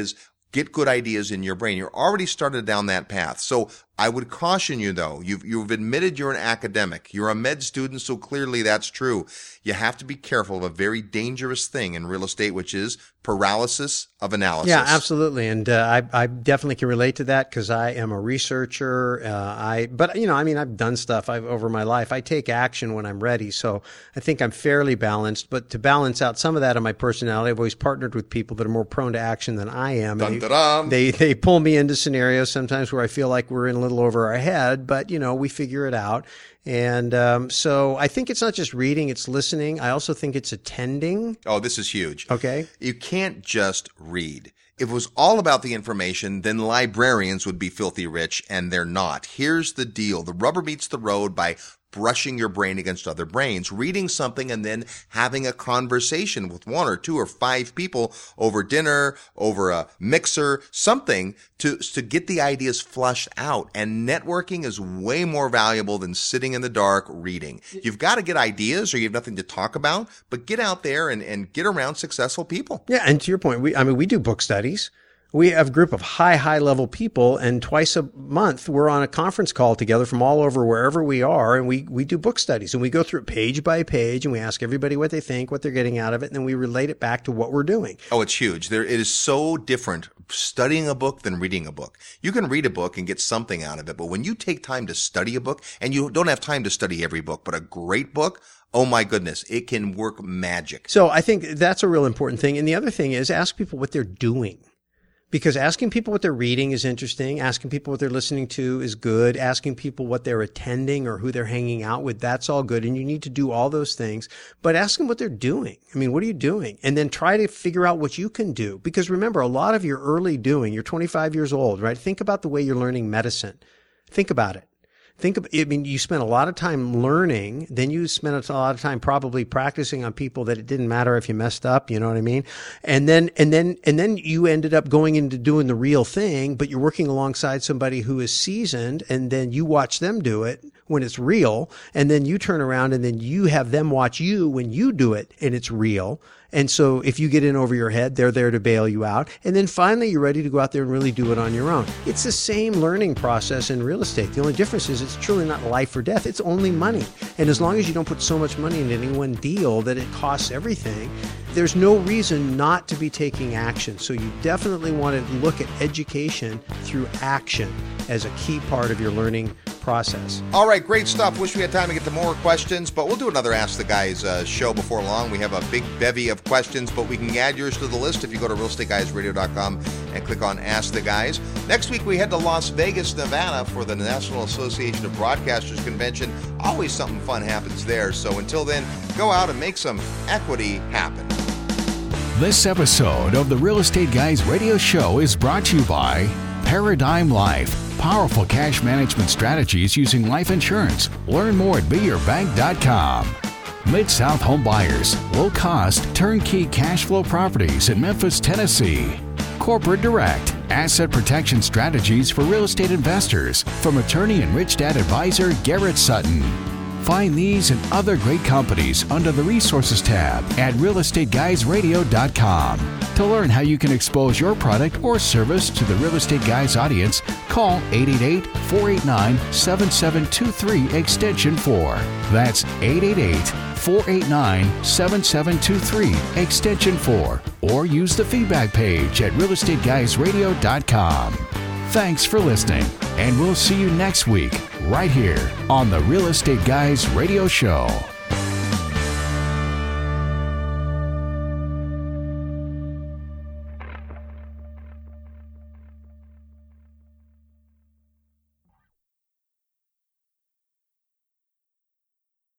get good ideas in your brain. You're already started down that path. So I would caution you, though. You've, you've admitted you're an academic. You're a med student, so clearly that's true. You have to be careful of a very dangerous thing in real estate, which is paralysis of analysis. Yeah, absolutely. And uh, I, I definitely can relate to that because I am a researcher. Uh, I, but, you know, I mean, I've done stuff I've, over my life. I take action when I'm ready. So I think I'm fairly balanced. But to balance out some of that in my personality, I've always partnered with people that are more prone to action than I am. Dun, da, dum. They, they pull me into scenarios sometimes where I feel like we're in a little over our head, but, you know, we figure it out. And um, so I think it's not just reading, it's listening. I also think it's attending. Oh, this is huge. Okay. You can't just read. If it was all about the information, then librarians would be filthy rich, and they're not. Here's the deal. The rubber meets the road by brushing your brain against other brains, reading something and then having a conversation with one or two or five people over dinner, over a mixer, something to, to get the ideas flushed out. And networking is way more valuable than sitting in the dark reading. You've got to get ideas or you have nothing to talk about, but get out there and, and get around successful people. Yeah. And to your point, we, I mean, we do book studies. We have a group of high, high level people, and twice a month we're on a conference call together from all over wherever we are, and we, we do book studies, and we go through it page by page, and we ask everybody what they think, what they're getting out of it, and then we relate it back to what we're doing. Oh, it's huge. There, it is so different studying a book than reading a book. You can read a book and get something out of it, but when you take time to study a book, and you don't have time to study every book, but a great book, oh my goodness, it can work magic. So I think that's a real important thing. And the other thing is ask people what they're doing. Because asking people what they're reading is interesting. Asking people what they're listening to is good. Asking people what they're attending or who they're hanging out with, that's all good. And you need to do all those things. But ask them what they're doing. I mean, what are you doing? And then try to figure out what you can do. Because remember, a lot of your early doing, you're twenty-five years old, right? Think about the way you're learning medicine. Think about it. Think of, I mean, you spent a lot of time learning, then you spent a lot of time probably practicing on people that it didn't matter if you messed up, you know what I mean? And then, and then, and then you ended up going into doing the real thing, but you're working alongside somebody who is seasoned, and then you watch them do it when it's real, and then you turn around and then you have them watch you when you do it and it's real. And so if you get in over your head, they're there to bail you out. And then finally, you're ready to go out there and really do it on your own. It's the same learning process in real estate. The only difference is it's truly not life or death. It's only money. And as long as you don't put so much money in any one deal that it costs everything, there's no reason not to be taking action. So you definitely want to look at education through action as a key part of your learning process. All right, great stuff. Wish we had time to get to more questions, but we'll do another Ask the Guys uh, show before long. We have a big bevy of questions, but we can add yours to the list if you go to real estate guys radio dot com and click on Ask the Guys. Next week, we head to Las Vegas, Nevada for the National Association of Broadcasters Convention. Always something fun happens there. So until then, go out and make some equity happen. This episode of the Real Estate Guys radio show is brought to you by Paradigm Life. Powerful cash management strategies using life insurance. Learn more at be your bank dot com. Mid-South Home Buyers. Low-cost, turnkey cash flow properties in Memphis, Tennessee. Corporate Direct. Asset protection strategies for real estate investors from attorney and Rich Dad advisor Garrett Sutton. Find these and other great companies under the Resources tab at real estate guys radio dot com. To learn how you can expose your product or service to the Real Estate Guys audience, call eight eight eight, four eight nine, seven seven two three extension four. That's eight eight eight, four eight nine, seven seven two three extension four. Or use the feedback page at real estate guys radio dot com. Thanks for listening, and we'll see you next week right here on the Real Estate Guys Radio Show.